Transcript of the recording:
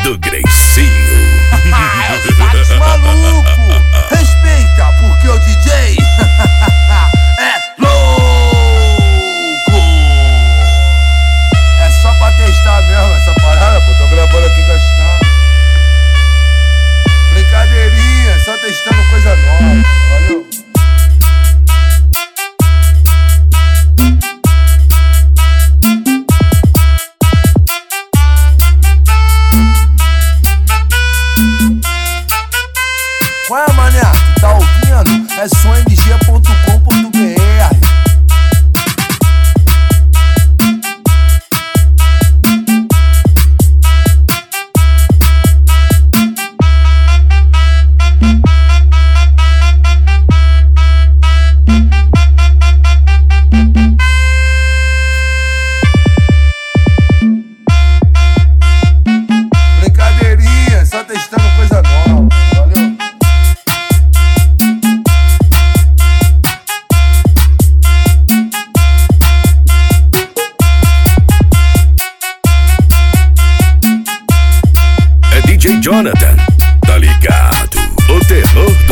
do Greicinho. É o sax maluco. Respeita, porque o DJ é louco. É só pra testar mesmo essa parada, pô. Tô gravando aqui gastando. Brincadeirinha, só testando coisa nova. Valeu. Qual é, mané? Tu tá ouvindo? É somng.com.br. Brincadeirinha, só testando coisa nova. Valeu. DJ Jonathan, tá ligado? O terror do